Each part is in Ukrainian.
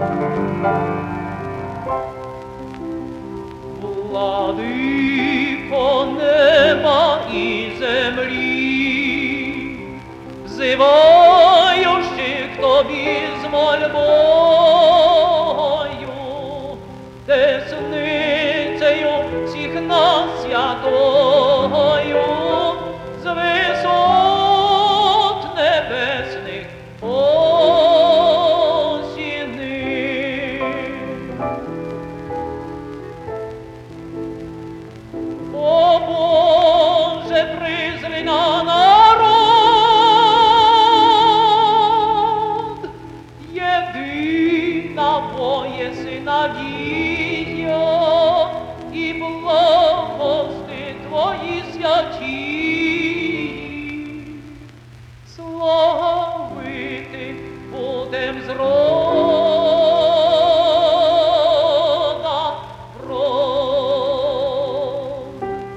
Владико неба і землі, взиваю ще к тобі з мольбою, десницею всіх нас святою, з висот небесних осіни. О Боже, призри на народ, єдина бо єси надія і благости Твої святі. Славити будем з рода в род.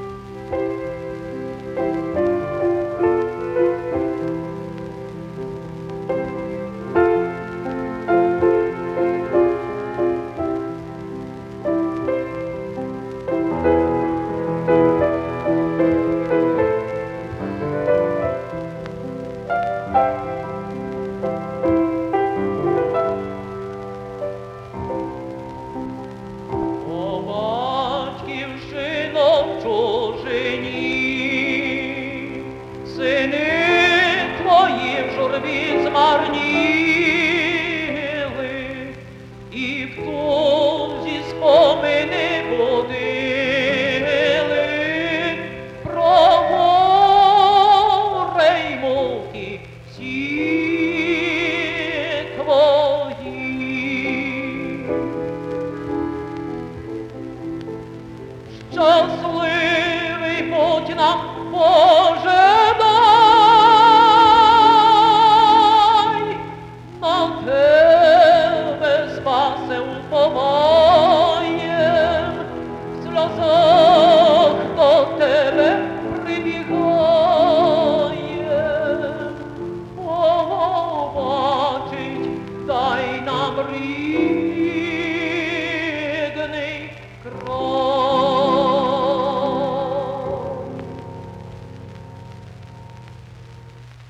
О батьківщино в чужині, сини Твої в журбі змарніли, і в тузі спомини будили про горе й муки всі.